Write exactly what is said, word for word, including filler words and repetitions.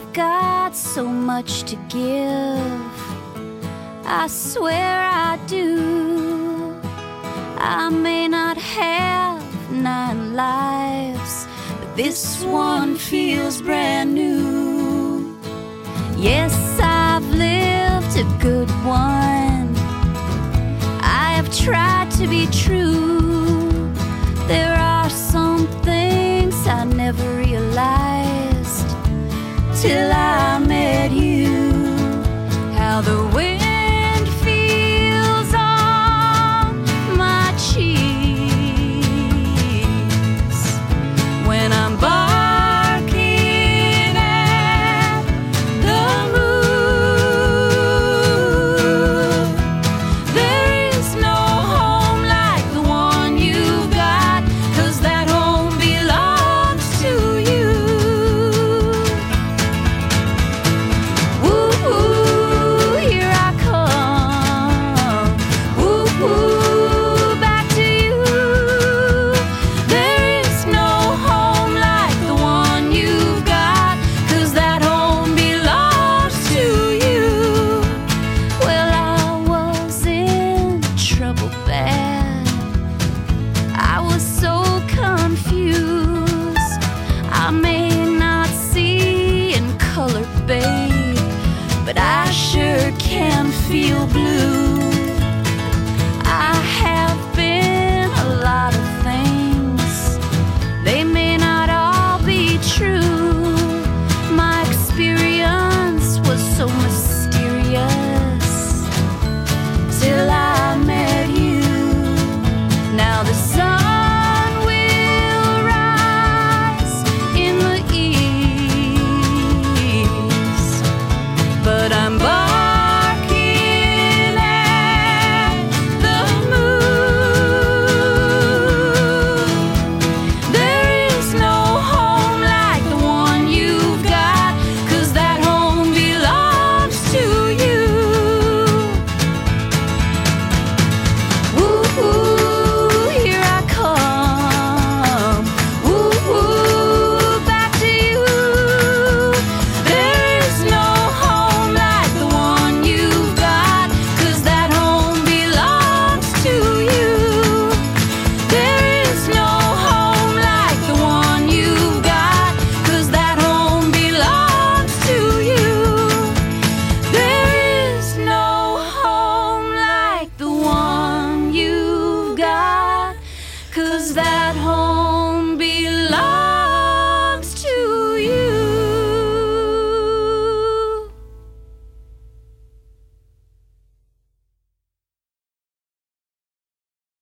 got so much to give. I swear I do. I may not have nine lives, but this one feels brand new. Yes, I've lived a good one. I have tried to be true. There are some things I never realized till I met you. How the wind feels on my cheeks when I'm barking at the moon. There is no home like the one you've got, 'cause that home belongs to you. Woo, woo, here I come. Woo, woo, back to you. There is no home like the one you've got, 'cause that home belongs to you. Well, I was in trouble bad. I was so confused. I may not see in color, babe, but I sure can feel blue. I have been a lot of things. They may not all be true. My experience was so mysterious till I met you. Now the sun will rise in the east, but I'm barking at the moon. There is no home like the one you've got, 'cause that home belongs to you. Woo, woo, here I come. Woo, woo, back to you. There is no home like the one you've got, 'cause that home belongs to you. There is no home like the one you've got, 'cause that home belongs to you. There is no home like the one you've got, 'cause that home